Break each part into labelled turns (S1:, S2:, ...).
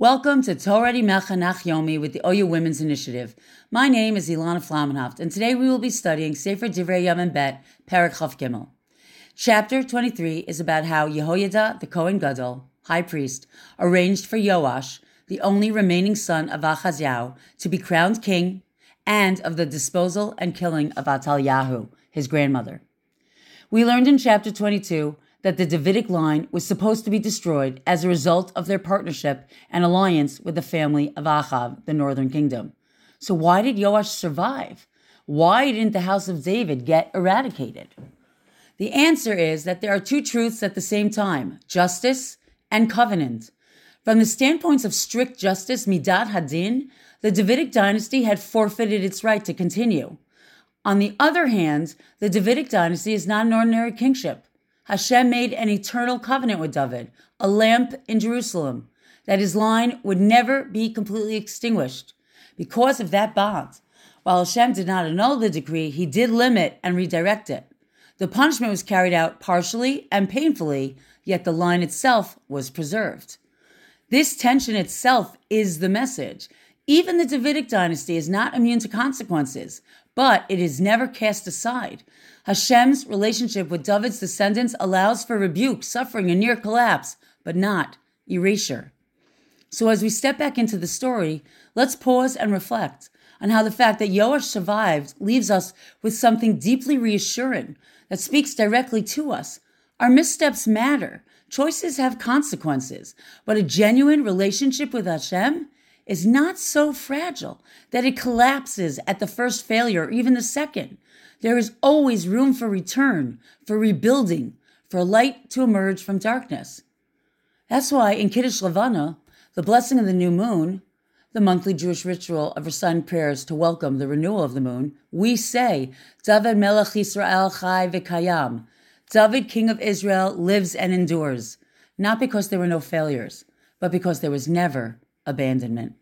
S1: Welcome to Torah Melchanach Yomi with the OU Women's Initiative. My name is Ilana Flamenhoft, and today we will be studying Sefer Divrei Yamim Bet, Perek Chaf Gimel. Chapter 23 is about how Yehoyada, the Kohen Gadol, high priest, arranged for Yoash, the only remaining son of Achaziah, to be crowned king, and of the disposal and killing of Atalyahu, his grandmother. We learned in chapter 22 that the Davidic line was supposed to be destroyed as a result of their partnership and alliance with the family of Achav, the northern kingdom. So why did Yoash survive? Why didn't the house of David get eradicated? The answer is that there are two truths at the same time, justice and covenant. From the standpoints of strict justice, Midat Hadin, the Davidic dynasty had forfeited its right to continue. On the other hand, the Davidic dynasty is not an ordinary kingship. Hashem made an eternal covenant with David, a lamp in Jerusalem, that his line would never be completely extinguished. Because of that bond, while Hashem did not annul the decree, he did limit and redirect it. The punishment was carried out partially and painfully, yet the line itself was preserved. This tension itself is the message. Even the Davidic dynasty is not immune to consequences, but it is never cast aside. Hashem's relationship with David's descendants allows for rebuke, suffering, and near collapse, but not erasure. So as we step back into the story, let's pause and reflect on how the fact that Yoash survived leaves us with something deeply reassuring that speaks directly to us. Our missteps matter. Choices have consequences, but a genuine relationship with Hashem is not so fragile that it collapses at the first failure or even the second. There is always room for return, for rebuilding, for light to emerge from darkness. That's why in Kiddush Levana, the blessing of the new moon, the monthly Jewish ritual of reciting prayers to welcome the renewal of the moon, we say, David Melech Yisrael Chai V'Kayam. David, King of Israel, lives and endures, not because there were no failures, but because there was never abandonment.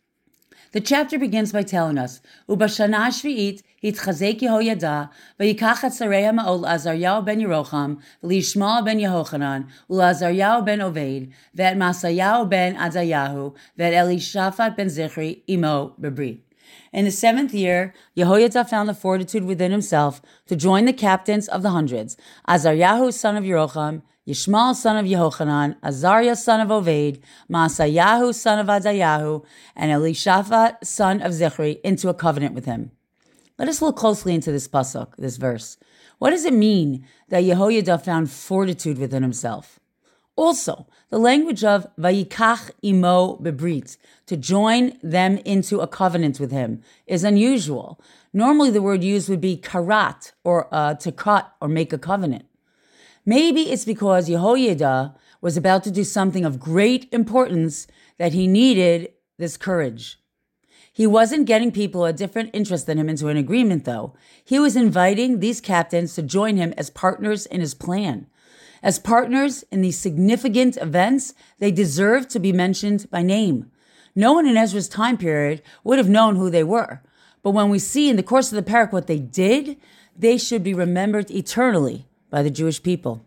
S1: The chapter begins by telling us, Ubashana Shvi'it hitchazek Yehoyada, v'yikach et sarei ha'ma'ol Azaryahu ben Yerocham, v'lishmael ben Yehochanan, u'Azaryahu ben Oved, ve'et Masayahu ben Adayahu, ve'et Elishaphat ben Zichri, imo bebrit. In the 7th year, Yehoyada found the fortitude within himself to join the captains of the hundreds, Azaryahu son of Yerocham, Yishmael son of Yehochanan, Azariah son of Oved, Masayahu son of Adayahu, and Elishaphat son of Zichri into a covenant with him. Let us look closely into this pasuk, this verse. What does it mean that Yehoyada found fortitude within himself? Also, the language of vayikach imo bebrit, to join them into a covenant with him, is unusual. Normally the word used would be karat, or to cut or make a covenant. Maybe it's because Yehoyada was about to do something of great importance that he needed this courage. He wasn't getting people with a different interest than him into an agreement, though. He was inviting these captains to join him as partners in his plan. As partners in these significant events, they deserve to be mentioned by name. No one in Ezra's time period would have known who they were. But when we see in the course of the parak what they did, they should be remembered eternally by the Jewish people.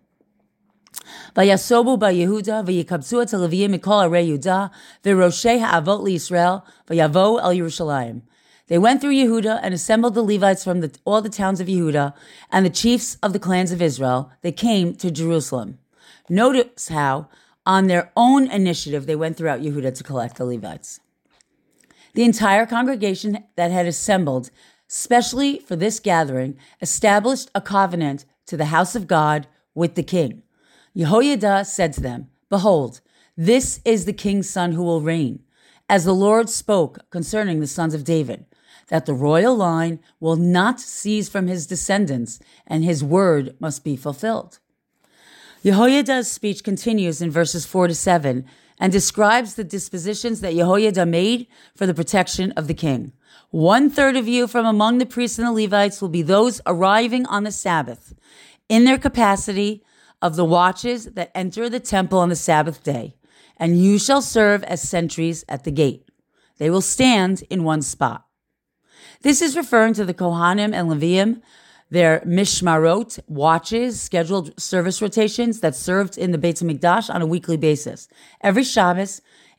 S1: Vayasobu ba Yehuda vayikabzu et Leviyim mikol arei Yehuda v'roshei ha'avot liYisrael vayavo el Yerushalayim. They went through Yehuda and assembled the Levites from all the towns of Yehuda and the chiefs of the clans of Israel. They came to Jerusalem. Notice how, on their own initiative, they went throughout Yehuda to collect the Levites. The entire congregation that had assembled, specially for this gathering, established a covenant to the house of God with the king. Yehoyada said to them, Behold, this is the king's son who will reign, as the Lord spoke concerning the sons of David, that the royal line will not cease from his descendants, and his word must be fulfilled. Yehoyada's speech continues in verses 4-7 and describes the dispositions that Yehoyada made for the protection of the king. 1/3 of you from among the priests and the Levites will be those arriving on the Sabbath in their capacity of the watches that enter the temple on the Sabbath day, and you shall serve as sentries at the gate. They will stand in one spot. This is referring to the Kohanim and Levim, their mishmarot, watches, scheduled service rotations that served in the Beit HaMikdash on a weekly basis. Every Shabbos,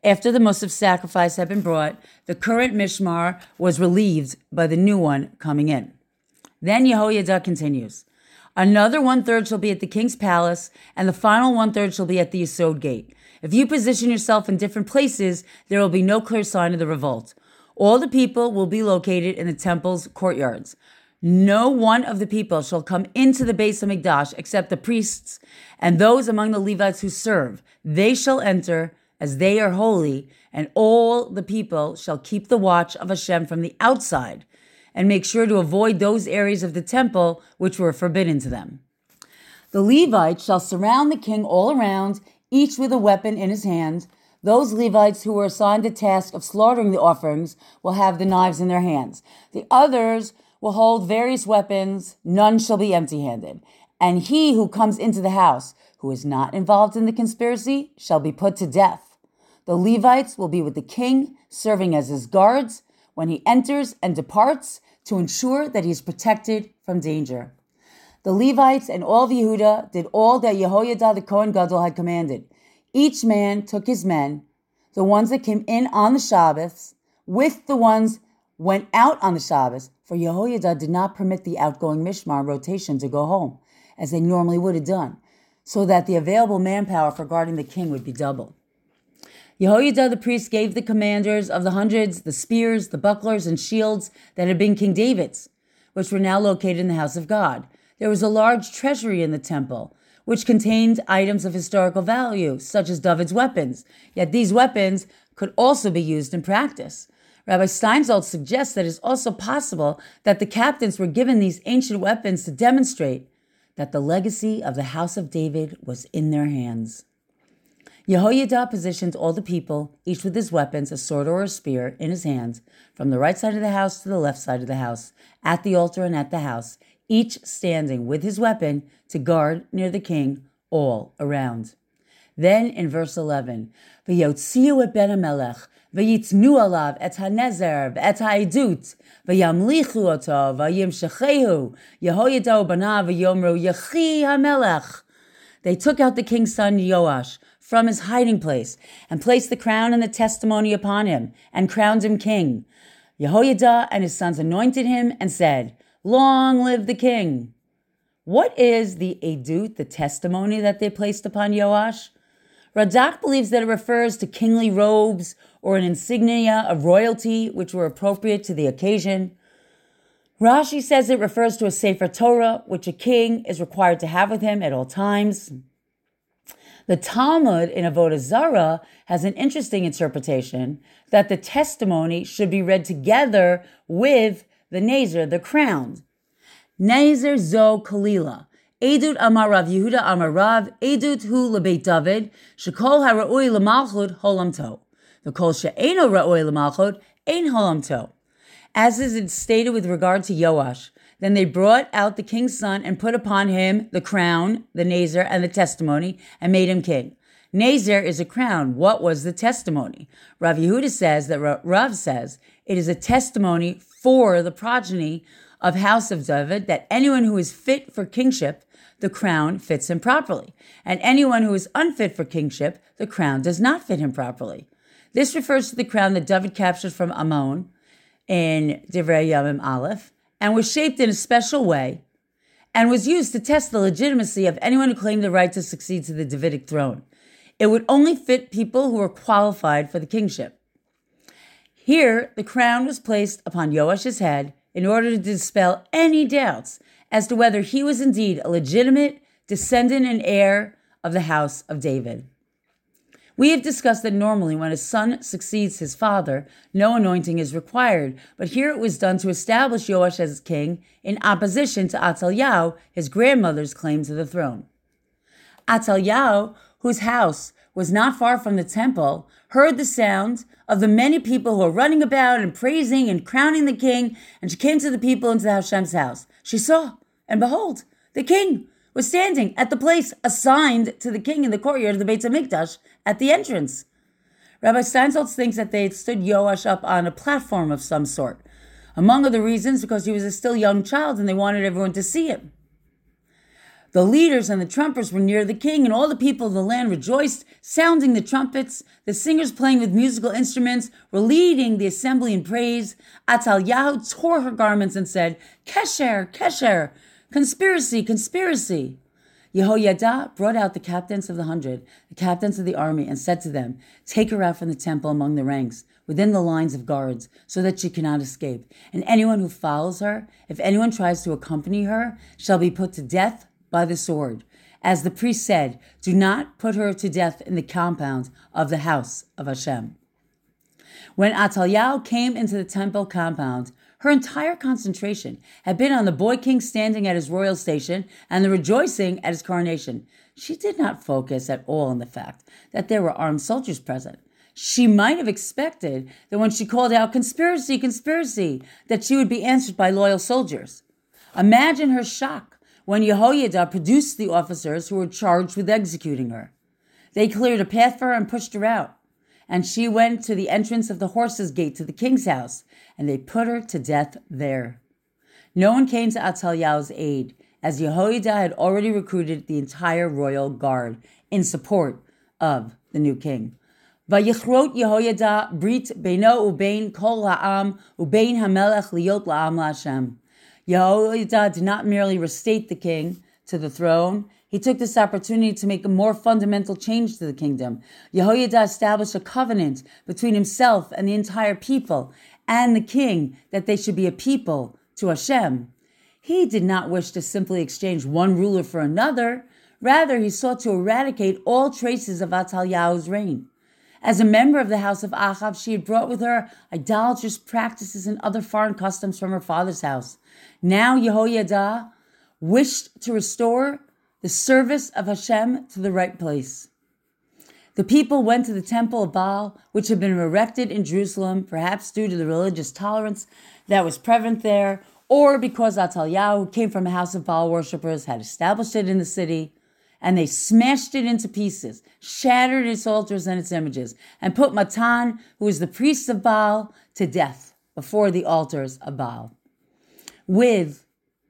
S1: After the Musaf sacrifice had been brought, the current Mishmar was relieved by the new one coming in. Then Yehoiada continues, another 1/3 shall be at the king's palace, and the final 1/3 shall be at the Yesod gate. If you position yourself in different places, there will be no clear sign of the revolt. All the people will be located in the temple's courtyards. No one of the people shall come into the Beis HaMikdash except the priests and those among the Levites who serve. They shall enter as they are holy, and all the people shall keep the watch of Hashem from the outside and make sure to avoid those areas of the temple which were forbidden to them. The Levites shall surround the king all around, each with a weapon in his hand. Those Levites who were assigned the task of slaughtering the offerings will have the knives in their hands. The others will hold various weapons. None shall be empty-handed. And he who comes into the house, who is not involved in the conspiracy, shall be put to death. The Levites will be with the king, serving as his guards when he enters and departs to ensure that he is protected from danger. The Levites and all of Yehuda did all that Yehoiada the Kohen Gadol had commanded. Each man took his men, the ones that came in on the Shabbos, with the ones went out on the Shabbos, for Yehoiada did not permit the outgoing Mishmar rotation to go home, as they normally would have done, so that the available manpower for guarding the king would be double. Yehoiada the priest gave the commanders of the hundreds the spears, the bucklers, and shields that had been King David's, which were now located in the house of God. There was a large treasury in the temple, which contained items of historical value, such as David's weapons. Yet these weapons could also be used in practice. Rabbi Steinsaltz suggests that it is also possible that the captains were given these ancient weapons to demonstrate that the legacy of the house of David was in their hands. Yehoiada positioned all the people, each with his weapons, a sword or a spear, in his hands, from the right side of the house to the left side of the house, at the altar and at the house, each standing with his weapon to guard near the king all around. Then in verse 11, V'yotziu et ben HaMelech, v'yitnu alav et hanezer v'et ha'edut, v'yamlichu oto, v'yimshechehu, Yehoiada ubanav v'yomru Yechi HaMelech. They took out the king's son Yoash from his hiding place and placed the crown and the testimony upon him and crowned him king. Yehoiada and his sons anointed him and said, Long live the king. What is the edut, the testimony that they placed upon Yoash? Radak believes that it refers to kingly robes or an insignia of royalty which were appropriate to the occasion. Rashi says it refers to a Sefer Torah, which a king is required to have with him at all times. The Talmud in Avodah Zarah has an interesting interpretation that the testimony should be read together with the Nazer, the crown. Nazer zo kalila. Edut amar Rav Yehuda amar Rav. Edut hu lebeit David. Shekol hara'oi lemalchut holam to. V'kol she'eno ra'oi lemalchut ein holam to. As is stated with regard to Yoash, then they brought out the king's son and put upon him the crown, the Nazer, and the testimony, and made him king. Nazer is a crown. What was the testimony? Rav Yehuda says that Rav says it is a testimony for the progeny of House of David that anyone who is fit for kingship, the crown fits him properly. And anyone who is unfit for kingship, the crown does not fit him properly. This refers to the crown that David captured from Ammon in Divrei Yamim Aleph, and was shaped in a special way, and was used to test the legitimacy of anyone who claimed the right to succeed to the Davidic throne. It would only fit people who were qualified for the kingship. Here, the crown was placed upon Yoash's head in order to dispel any doubts as to whether he was indeed a legitimate descendant and heir of the house of David. We have discussed that normally when a son succeeds his father, no anointing is required, but here it was done to establish Yoash as king in opposition to Atzalyahu, his grandmother's claim to the throne. Atzalyahu, whose house was not far from the temple, heard the sound of the many people who were running about and praising and crowning the king, and she came to the people into Hashem's house. She saw, and behold, the king was standing at the place assigned to the king in the courtyard of the Beit HaMikdash at the entrance. Rabbi Steinsaltz thinks that they had stood Yoash up on a platform of some sort, among other reasons because he was a still young child and they wanted everyone to see him. The leaders and the trumpets were near the king, and all the people of the land rejoiced, sounding the trumpets. The singers playing with musical instruments were leading the assembly in praise. Atalyahu tore her garments and said, Kesher, Kesher, conspiracy, conspiracy. Yehoiada brought out the captains of the 100, the captains of the army, and said to them, Take her out from the temple among the ranks, within the lines of guards, so that she cannot escape. And anyone who follows her, if anyone tries to accompany her, shall be put to death by the sword. As the priest said, do not put her to death in the compound of the house of Hashem. When Atalyahu came into the temple compound, her entire concentration had been on the boy king standing at his royal station and the rejoicing at his coronation. She did not focus at all on the fact that there were armed soldiers present. She might have expected that when she called out, conspiracy, conspiracy, that she would be answered by loyal soldiers. Imagine her shock when Yehoiada produced the officers who were charged with executing her. They cleared a path for her and pushed her out, and she went to the entrance of the horses' gate to the king's house, and they put her to death there. No one came to Atalyahu's aid, as Yehoiada had already recruited the entire royal guard in support of the new king. Vayichrot Yehoiada brit beino ubein kol ha'am ubein hamelech liot la'am la'Hashem. Yehoiada did not merely restate the king to the throne. He took this opportunity to make a more fundamental change to the kingdom. Yehoiada established a covenant between himself and the entire people and the king that they should be a people to Hashem. He did not wish to simply exchange one ruler for another. Rather, he sought to eradicate all traces of Atalyahu's reign. As a member of the house of Achav, she had brought with her idolatrous practices and other foreign customs from her father's house. Now Yehoiada wished to restore the service of Hashem to the right place. The people went to the temple of Baal, which had been erected in Jerusalem, perhaps due to the religious tolerance that was prevalent there, or because Atalyahu, who came from a house of Baal worshippers, had established it in the city, and they smashed it into pieces, shattered its altars and its images, and put Matan, who was the priest of Baal, to death before the altars of Baal. With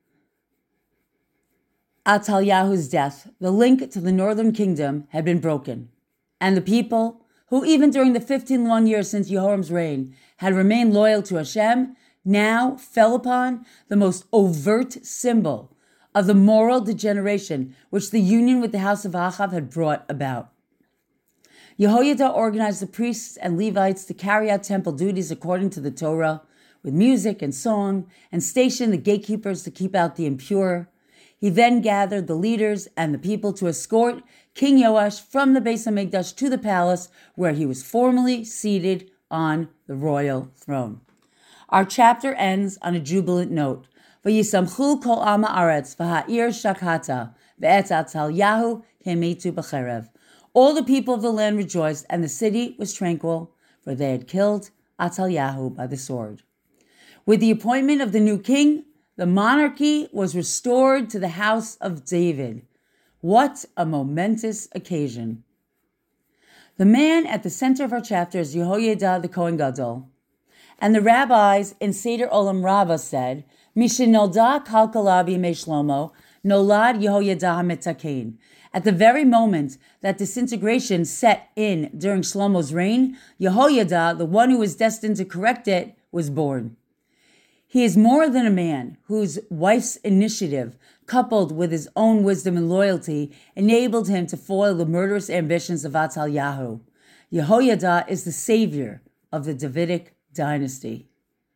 S1: Atalyahu's death, the link to the northern kingdom had been broken, and the people, who even during the 15 long years since Jehoram's reign had remained loyal to Hashem, now fell upon the most overt symbol of the moral degeneration which the union with the house of Achav had brought about. Yehoiada organized the priests and Levites to carry out temple duties according to the Torah, with music and song, and stationed the gatekeepers to keep out the impure. He then gathered the leaders and the people to escort King Yoash from the Beis HaMikdash to the palace, where he was formally seated on the royal throne. Our chapter ends on a jubilant note. V'yisamchu kol am haaretz v'ha'ir shakhata v'et Atalyahu kemetu b'cherev. All the people of the land rejoiced, and the city was tranquil, for they had killed Atalyahu by the sword. With the appointment of the new king, the monarchy was restored to the house of David. What a momentous occasion. The man at the center of our chapter is Yehoiada the Kohen Gadol. And the rabbis in Seder Olam Rabbah said, Mishinolda kalkala b'yemei Shlomo, nolad Yehoiada hametakein. At the very moment that disintegration set in during Shlomo's reign, Yehoiada, the one who was destined to correct it, was born. He is more than a man whose wife's initiative, coupled with his own wisdom and loyalty, enabled him to foil the murderous ambitions of Atalyahu. Yehoiada is the savior of the Davidic dynasty.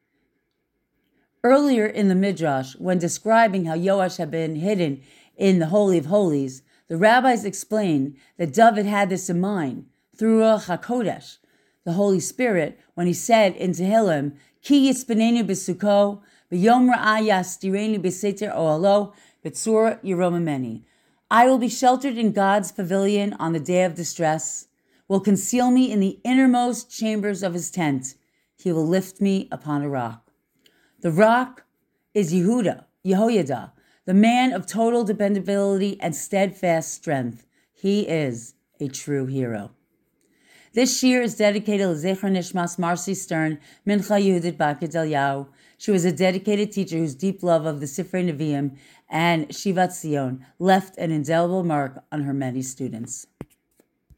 S1: Earlier in the Midrash, when describing how Yoash had been hidden in the Holy of Holies, the rabbis explained that David had this in mind through Ruach HaKodesh, the Holy Spirit, when he said in Tehillim, Ki yitzpanenu b'suko, v'yom ra'ah yastirenu b'seter ohalo, b'tzur yeromameni. I will be sheltered in God's pavilion on the day of distress, will conceal me in the innermost chambers of his tent. He will lift me upon a rock. The rock is Yehoiada, the man of total dependability and steadfast strength. He is a true hero. This year is dedicated to Zecher Nishmas Marcy Stern, Mincha Yehudit Bat Gedalyah. She was a dedicated teacher whose deep love of the Sifrei Nevi'im and Shivat Zion left an indelible mark on her many students.